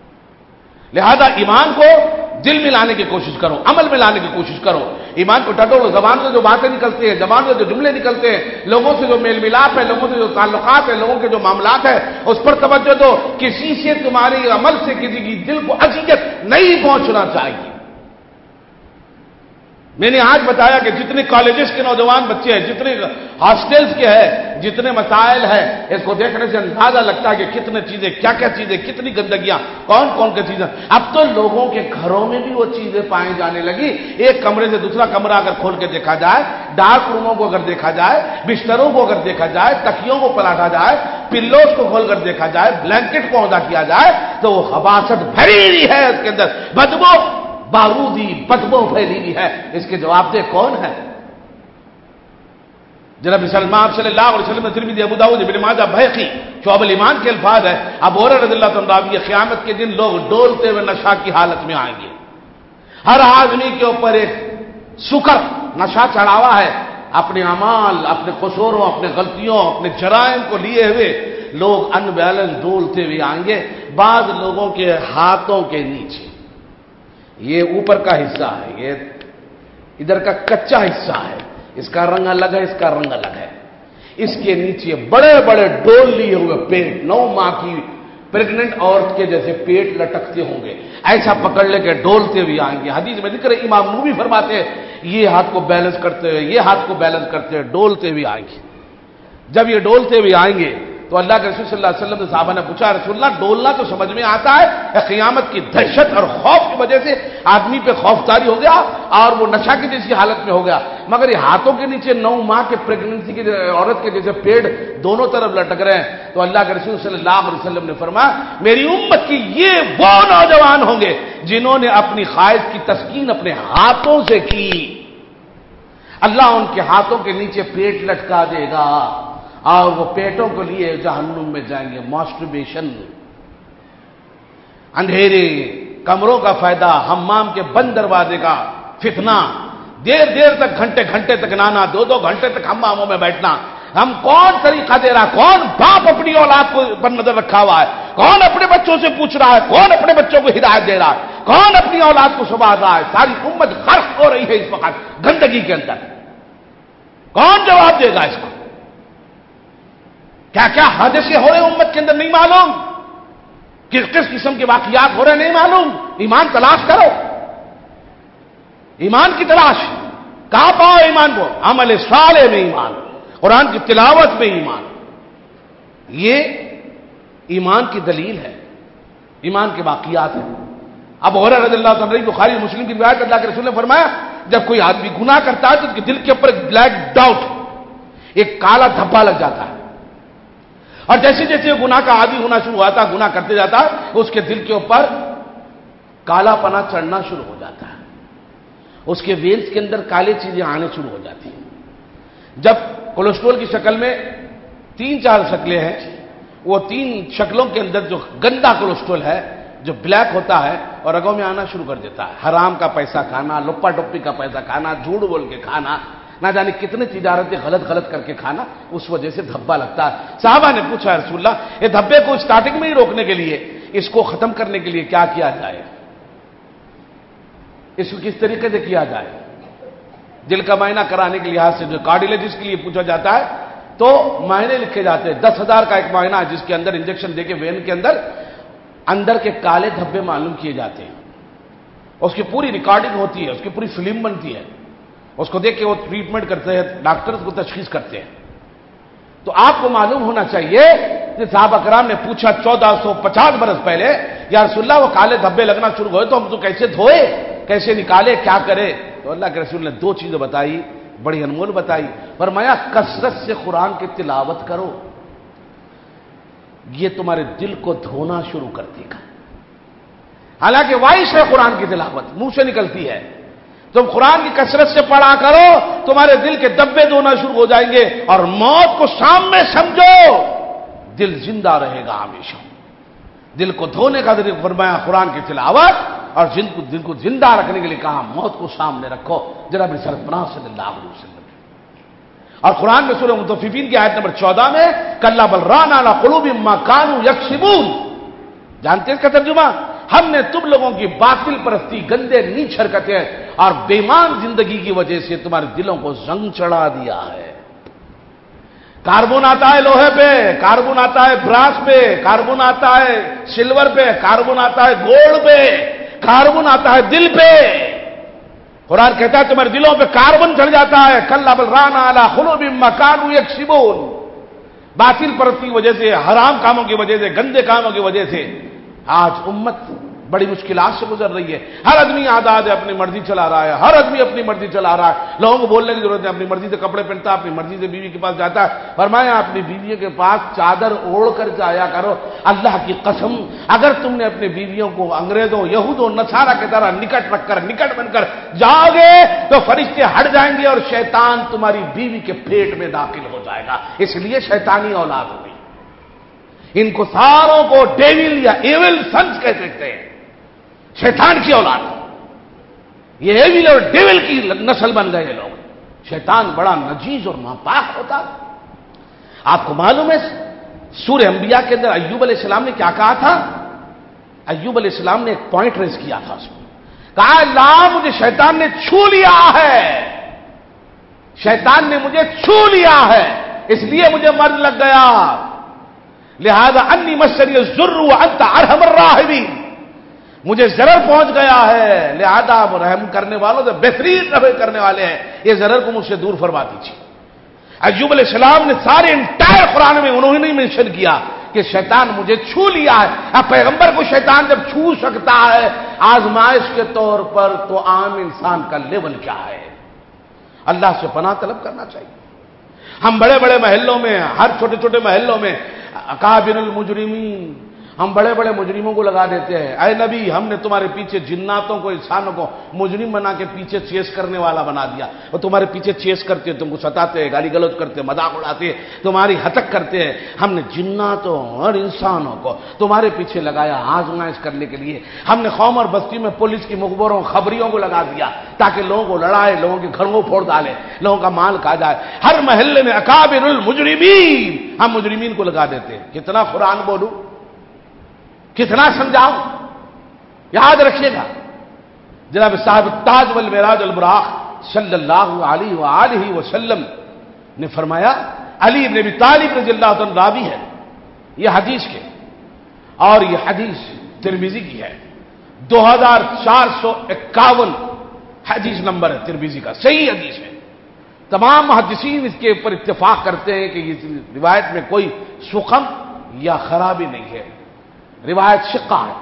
لہذا ایمان کو دل میں لانے کی کوشش کرو، عمل میں لانے کی کوشش کرو. ایمان کو ٹٹولو، زبان سے جو باتیں نکلتے ہیں، زبان سے جو جملے نکلتے ہیں، لوگوں سے جو میل ملاپ ہے، لوگوں سے جو تعلقات ہیں، لوگوں کے جو معاملات ہیں، اس پر توجہ دو. کسی سے تمہارے عمل سے کسی کی دل کو اذیت نہیں پہنچنا چاہیے. میں نے آج بتایا کہ جتنے کالجز کے نوجوان بچے ہیں، جتنے ہاسٹلز کے ہیں، جتنے مسائل ہیں، اس کو دیکھنے سے اندازہ لگتا ہے کہ کتنے چیزیں، کیا کیا چیزیں، کتنی گندگیاں، کون کون کی چیزیں۔ اب تو لوگوں کے گھروں میں بھی وہ چیزیں پائی جانے لگی۔ ایک کمرے سے دوسرا کمرہ اگر کھول کے دیکھا جائے، ڈارک روموں کو اگر دیکھا جائے، بستروں کو اگر دیکھا جائے، تکیوں کو پلٹا جائے، پلوز کو کھول کر دیکھا جائے، بلینکٹ کو اوندا کیا جائے، تو وہ خباثت بھری ہوئی ہے، اس کے اندر بدبو، بارودی بدبو پھیلی ہوئی ہے۔ اس کے جواب دہ کون ہے؟ جناب سلمان صلی اللہ علیہ وسلم، ترمذی، ابو داؤد، ابن ماجہ، بہقی، شعب الایمان کے الفاظ ہے۔ ابو ہریرہ رضی اللہ عنہ راوی، قیامت کے دن لوگ ڈولتے ہوئے نشہ کی حالت میں آئیں گے۔ ہر آدمی کے اوپر ایک سکر نشہ چڑھا ہوا ہے، اپنے اعمال، اپنے قصوروں، اپنے غلطیوں، اپنے جرائم کو لیے ہوئے لوگ ان بیلنس ڈولتے ہوئے آئیں گے۔ بعض لوگوں کے ہاتھوں کے نیچے، یہ اوپر کا حصہ ہے، یہ ادھر کا کچا حصہ ہے، اس کا رنگ الگ ہے، اس کا رنگ الگ ہے۔ اس کے نیچے بڑے بڑے ڈول لیے ہوئے پیٹ، نو ماہ کی پریگننٹ عورت کے جیسے پیٹ لٹکتے ہوں گے، ایسا پکڑ لے کے ڈولتے ہوئے آئیں گے۔ حدیث میں ذکر ہے، امام نووی فرماتے ہیں یہ ہاتھ کو بیلنس کرتے ہوئے، یہ ہاتھ کو بیلنس کرتے ہوئے ڈولتے ہوئے آئیں گے۔ جب یہ ڈولتے ہوئے آئیں گے تو اللہ کے رسول صلی اللہ علیہ وسلم سے صحابہ نے پوچھا، رسول اللہ ڈولنا تو سمجھ میں آتا ہے، قیامت کی دہشت اور خوف کی وجہ سے آدمی پہ خوف طاری ہو گیا اور وہ نشہ کی جیسی حالت میں ہو گیا، مگر یہ ہاتھوں کے نیچے نو ماہ کے پریگننسی کی عورت کے جیسے پیڑ دونوں طرف لٹک رہے ہیں، تو اللہ کے رسول صلی اللہ علیہ وسلم نے فرمایا میری امت کی یہ وہ نوجوان ہوں گے جنہوں نے اپنی خواہش کی تسکین اپنے ہاتھوں سے کی، اللہ ان کے ہاتھوں کے نیچے پیٹ لٹکا دے گا اور وہ پیٹوں کو لیے جہنم میں جائیں گے۔ ماسٹربیشن، اندھیرے کمروں کا فائدہ، حمام کے بند دروازے کا فتنہ، دیر دیر تک، گھنٹے گھنٹے تک نانا، دو دو گھنٹے تک حماموں میں بیٹھنا۔ ہم کون طریقہ دے رہا؟ کون باپ اپنی اولاد کو پر نظر رکھا ہوا ہے؟ کون اپنے بچوں سے پوچھ رہا ہے؟ کون اپنے بچوں کو ہدایت دے رہا ہے؟ کون اپنی اولاد کو سنبھال رہا ہے؟ ساری امت غرق ہو رہی ہے اس وقت گندگی کے اندر، کون جواب دے گا اس کو؟ کیا کیا حادثے ہو رہے ہیں امت کے اندر نہیں معلوم، کس کس قسم کے واقعات ہو رہے نہیں معلوم۔ ایمان تلاش کرو، ایمان کی تلاش، کہاں پاؤ ایمان کو؟ عمل صالح میں ایمان، قرآن کی تلاوت میں ایمان، یہ ایمان کی دلیل ہے، ایمان کے واقعات ہیں۔ اب ہریرہ رضی اللہ عنہ، بخاری مسلم کی روایت، اللہ کے رسول نے فرمایا جب کوئی آدمی گناہ کرتا ہے تو اس کے دل کے اوپر ایک بلیک ڈاؤٹ، ایک کالا دھبا لگ جاتا ہے، اور جیسے جیسے گناہ کا عادی ہونا شروع ہوتا ہے، گناہ کرتے جاتا ہے، اس کے دل کے اوپر کالا پنا چڑھنا شروع ہو جاتا ہے، اس کے وینس کے اندر کالے چیزیں آنے شروع ہو جاتی ہیں۔ جب کولیسٹرول کی شکل میں تین چار شکلیں ہیں، وہ تین شکلوں کے اندر جو گندا کولیسٹرول ہے جو بلیک ہوتا ہے اور رگوں میں آنا شروع کر دیتا ہے، حرام کا پیسہ کھانا، لپا ٹپی کا پیسہ کھانا، جھوٹ بول کے کھانا، نہ جانے کتنے تجارتیں غلط غلط کر کے کھانا، اس وجہ سے دھبا لگتا ہے۔ صحابہ نے پوچھا رسول اللہ یہ دھبے کو سٹارٹنگ میں ہی روکنے کے لیے، اس کو ختم کرنے کے لیے کیا کیا جائے، اس کو کس طریقے سے کیا جائے؟ دل کا معائنہ کرانے کے لحاظ سے جو کارڈیولوجسٹ کے لیے پوچھا جاتا ہے تو معائنے لکھے جاتے ہیں، دس ہزار کا ایک معائنہ جس کے اندر انجیکشن دے کے وین کے اندر اندر کے کالے دھبے معلوم کیے جاتے ہیں، اس کی پوری ریکارڈنگ ہوتی ہے، اس کی پوری فلم بنتی ہے، اس کو دیکھ کے وہ ٹریٹمنٹ کرتے ہیں، ڈاکٹرز کو تشخیص کرتے ہیں۔ تو آپ کو معلوم ہونا چاہیے کہ صحابہ کرام نے پوچھا چودہ سو پچاس برس پہلے، یا رسول اللہ وہ کالے دھبے لگنا شروع ہوئے تو ہم تو کیسے دھوئے، کیسے نکالے، کیا کرے؟ تو اللہ کے رسول نے دو چیزیں بتائی، بڑی انمول بتائی، فرمایا کثرت سے قرآن کی تلاوت کرو، یہ تمہارے دل کو دھونا شروع کر دے گا۔ حالانکہ وائس ہے قرآن کی تلاوت، منہ سے نکلتی ہے، تم قرآن کی کثرت سے پڑھا کرو، تمہارے دل کے دبے دھونا شروع ہو جائیں گے، اور موت کو سامنے سمجھو، دل زندہ رہے گا ہمیشہ۔ دل کو دھونے کا ذریعہ فرمایا قرآن کی تلاوت، اور جن کو دل کو زندہ رکھنے کے لیے کہا موت کو سامنے رکھو، جناب سرفراز صلی اللہ علیہ وسلم۔ اور قرآن میں سورہ مطففین کی آیت نمبر چودہ میں کلا بل ران علی قلوبہم ما کانوا یکسبون، جانتے ہیں اس کا ترجمہ؟ ہم نے تم لوگوں کی باطل پرستی، گندے نیچ حرکتیں اور بےمان زندگی کی وجہ سے تمہارے دلوں کو زنگ چڑھا دیا ہے۔ کاربن آتا ہے لوہے پہ، کاربن آتا ہے برانس پہ، کاربن آتا ہے سلور پہ، کاربن آتا ہے گولڈ پہ، کاربن آتا ہے دل پہ۔ قرآن کہتا ہے تمہارے دلوں پہ کاربن چڑھ جاتا ہے، کلا بل ران علی قلوبہم ما کانوا یکسبون، باطل پرستی کی وجہ سے، حرام کاموں کی وجہ سے، گندے کاموں کی وجہ سے آج امت بڑی مشکلات سے گزر رہی ہے. ہر آدمی آزاد ہے، اپنی مرضی چلا رہا ہے، ہر آدمی اپنی مرضی چلا رہا ہے، لوگوں کو بولنے کی ضرورت ہے، اپنی مرضی سے کپڑے پہنتا ہے، اپنی مرضی سے بیوی کے پاس جاتا ہے. فرمایا اپنی بیوی کے پاس چادر اوڑھ کر جایا کرو، اللہ کی قسم اگر تم نے اپنی بیویوں کو انگریزوں، یہود و نصارہ کی طرح نکٹ رکھ کر نکٹ بن کر جاؤ گے تو فرشتے ہٹ جائیں گے اور شیطان تمہاری بیوی کے پیٹ میں داخل ہو جائے گا. اس لیے شیطانی اولاد ہوگی. ان کو ساروں کو ڈیول یا ایول سنس کہتے ہیں، شیطان کی اولاد. یہ ایول اور ڈیول کی نسل بن گئے لوگ. شیطان بڑا نجیز اور ناپاک ہوتا. آپ کو معلوم ہے سورہ انبیاء کے اندر ایوب علیہ السلام نے کیا کہا تھا؟ ایوب علیہ السلام نے ایک پوائنٹ ریز کیا تھا اس میں، کہا اللہ مجھے شیطان نے چھو لیا ہے، شیطان نے مجھے چھو لیا ہے، اس لیے مجھے مرض لگ گیا، لہذا انی مسنی الضر وانت ارحم الراحمین، مجھے ضرر پہنچ گیا ہے، لہذا آپ رحم کرنے والوں سے بہترین رحم کرنے والے ہیں، یہ ضرر کو مجھ سے دور فرما دیجیے. ایوب علیہ السلام نے سارے انٹائر قرآن میں انہوں نے مینشن کیا کہ شیطان مجھے چھو لیا ہے. اب پیغمبر کو شیطان جب چھو سکتا ہے آزمائش کے طور پر تو عام انسان کا لیول کیا ہے؟ اللہ سے پناہ طلب کرنا چاہیے. ہم بڑے بڑے محلوں میں، ہر چھوٹے چھوٹے محلوں میں اکابر المجرمین، ہم بڑے بڑے مجرموں کو لگا دیتے ہیں. اے نبی ہم نے تمہارے پیچھے جناتوں کو، انسانوں کو مجرم بنا کے پیچھے چیس کرنے والا بنا دیا، اور تمہارے پیچھے چیس کرتے ہیں، تم کو ستاتے ہیں، گالی گلوچ کرتے ہیں، مذاق اڑاتے ہیں، تمہاری ہتک کرتے ہیں. ہم نے جناتوں اور انسانوں کو تمہارے پیچھے لگایا آزمائش کرنے کے لیے. ہم نے قوم اور بستی میں پولیس کی مخبروں، خبریوں کو لگا دیا تاکہ لوگوں کو لڑائے، لوگوں کے گھروں کو پھوڑ ڈالے، لوگوں کا مال کھا جائے. ہر محلے میں اکابر المجرمین، ہم مجرمین کو لگا دیتے ہیں. کتنا قرآن بولوں، کتنا سمجھاؤ. یاد رکھیے گا جناب صاحب تاج والمعراج البراق صلی اللہ علیہ وآلہ وسلم نے فرمایا، علی بن ابی طالب رضی اللہ عنہ راوی ہے یہ حدیث کے، اور یہ حدیث ترمذی کی ہے، دو ہزار چار سو اکاون حدیث نمبر ہے ترمذی کا، صحیح حدیث ہے. تمام محدثین اس کے اوپر اتفاق کرتے ہیں کہ اس روایت میں کوئی سقم یا خرابی نہیں ہے، روایت شقہ ہے.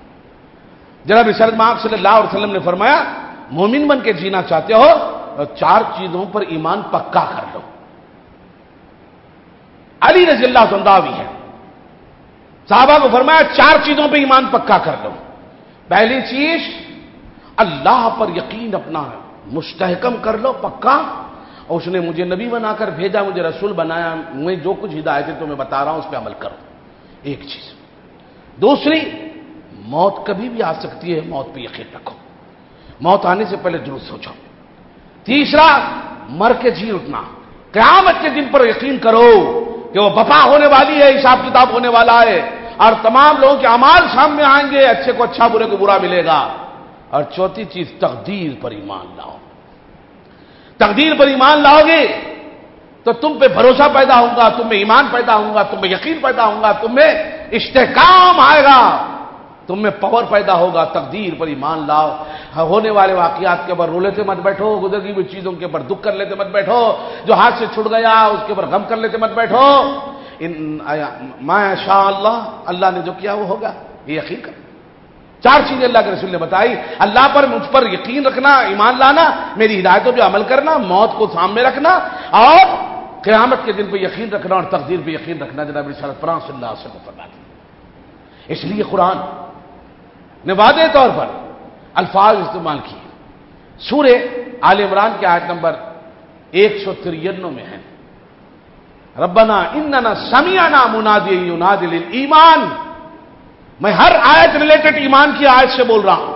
جناب رسالت مآب صلی اللہ علیہ وسلم نے فرمایا مومن بن کے جینا چاہتے ہو اور چار چیزوں پر ایمان پکا کر لو. علی رضی اللہ عنہ بھی ہے، صحابہ کو فرمایا چار چیزوں پہ ایمان پکا کر لو. پہلی چیز اللہ پر یقین اپنا مستحکم کر لو، پکا. اور اس نے مجھے نبی بنا کر بھیجا، مجھے رسول بنایا، میں جو کچھ ہدایتیں تمہیں بتا رہا ہوں اس پہ عمل کرو. ایک چیز. دوسری، موت کبھی بھی آ سکتی ہے، موت پہ یقین رکھو، موت آنے سے پہلے درست سوچو. تیسرا، مر کے جی اٹھنا، قیامت کے دن پر یقین کرو کہ وہ بپا ہونے والی ہے، حساب کتاب ہونے والا ہے، اور تمام لوگوں کے اعمال سامنے آئیں گے، اچھے کو اچھا، برے کو برا ملے گا. اور چوتھی چیز، تقدیر پر ایمان لاؤ. تقدیر پر ایمان لاؤ گے تو تم پہ بھروسہ پیدا ہوگا، تم میں ایمان پیدا ہوگا، تم میں یقین پیدا ہوگا، تم میں استحکام آئے گا، تم میں پاور پیدا ہوگا. تقدیر پر ایمان لاؤ. ہونے والے واقعات کے اوپر رو لیتے مت بیٹھو، گزری ہوئی چیزوں کے اوپر دکھ کر لیتے مت بیٹھو، جو ہاتھ سے چھوٹ گیا اس کے اوپر غم کر لیتے مت بیٹھو. ان ما شاء اللہ، اللہ نے جو کیا وہ ہوگا، یہ یقین کر. چار چیزیں اللہ کے رسول نے بتائی، اللہ پر، مجھ پر یقین رکھنا، ایمان لانا، میری ہدایتوں پہ عمل کرنا، موت کو سامنے رکھنا، اور قیامت کے دن پہ یقین رکھنا، اور تقدیر پہ یقین رکھنا. جناب رسالت پراں صلی اللہ علیہ وسلم فرماتے ہیں. اس لیے قرآن نے واضح طور پر الفاظ استعمال کیے. سورہ آل عمران کے آیت نمبر ایک سو ترانوے میں ہے، ربنا اننا سمعنا منادیا ینادی للایمان. میں ہر آیت ریلیٹڈ ایمان کی آیت سے بول رہا ہوں.